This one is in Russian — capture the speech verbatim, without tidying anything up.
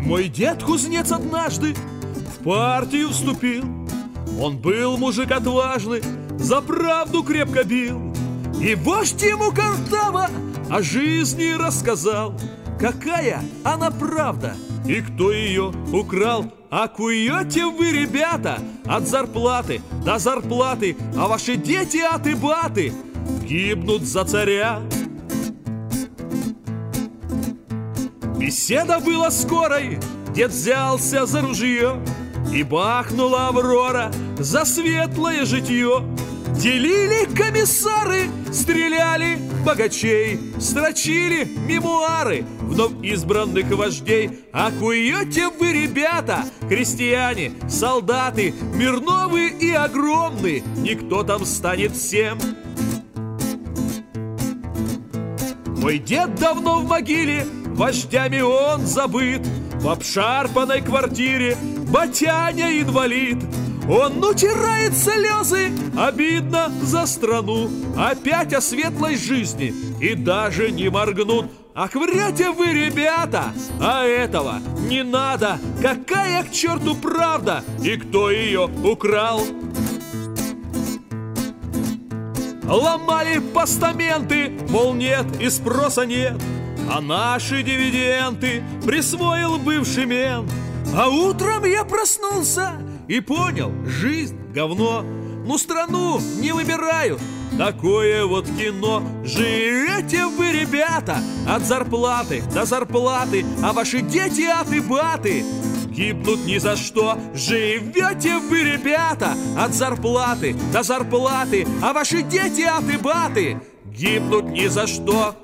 Мой дед кузнец однажды в партию вступил. Он был мужик отважный, за правду крепко бил. И вождь ему картава о жизни рассказал, какая она правда и кто ее украл. А куете вы, ребята, от зарплаты до зарплаты, а ваши дети от и баты гибнут за царя. Беседа была скорой, дед взялся за ружье, и бахнула Аврора за светлое житье. Делили комиссары, стреляли богачей, строчили мемуары вновь избранных вождей. А куете вы, ребята, крестьяне, солдаты, мир новый и огромный, никто там станет всем. Мой дед давно в могиле, вождями он забыт. В обшарпанной квартире батяня инвалид. Он утирает слезы, обидно за страну, опять о светлой жизни и даже не моргнут. Ах, врете вы, ребята, а этого не надо. Какая к черту правда и кто ее украл? Ломали постаменты, мол, нет и спроса нет, а наши дивиденды присвоил бывший мент. А утром я проснулся и понял, жизнь говно. Ну, страну не выбирают, такое вот кино. Живете вы, ребята, от зарплаты до зарплаты, а ваши дети от и баты гибнут ни за что. Живете вы, ребята, от зарплаты до зарплаты, а ваши дети от и баты гибнут ни за что.